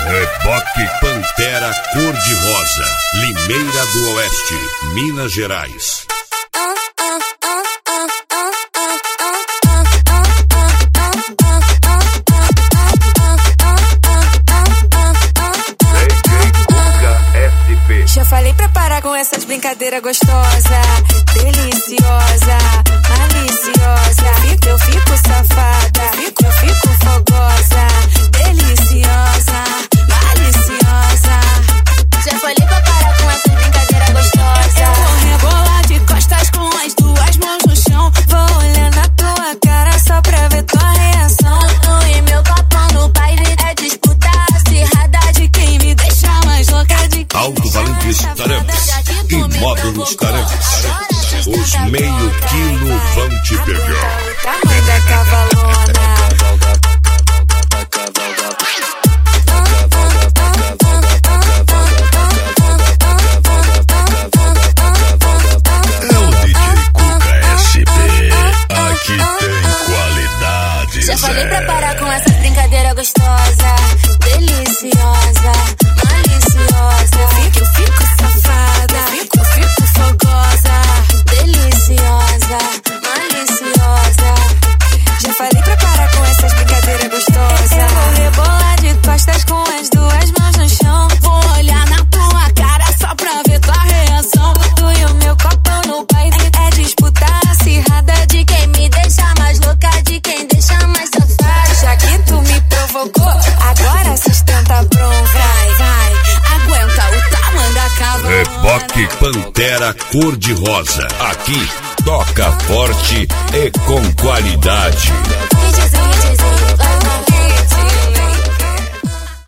Reboque Pantera cor-de-rosa, Limeira do Oeste, Minas Gerais. Já falei pra parar com essas brincadeiras gostosas, deliciosa, maliciosa. Eu fico safada, eu fico fogosa, deliciosa, maliciosa. Já falei pra parar com essas brincadeiras gostosas. Eu vou rebolar de costas com as duas mãos no chão. Vou olhar na tua cara só pra ver tua reação. E meu papão no baile é disputar acirrada de quem me deixa mais louca de quem. Alto Valentes Tarampas e Módulos Tarampas. Os meio quilo vão te pegar. Tamanho da cavalona. É o DJ Cuca SP. Aqui tem qualidade. Já falei pra parar com essa brincadeira gostosa, deliciosa, maliciosa. Eu fico safada, eu fico fogosa, deliciosa, maliciosa. Já falei pra parar com essas brincadeiras gostosas. Eu vou rebolar de costas com as duas mãos no chão. Vou olhar na tua cara só pra ver tua reação. Tu e o meu copão no baile é disputar acirrada de quem me deixa mais louca, de quem deixa mais safada. Já que tu me provocou, agora sustenta a bronca. Vai, aguenta o tamanho da cavalona. Reboque Pantera cor-de-rosa. Aqui toca forte e com qualidade.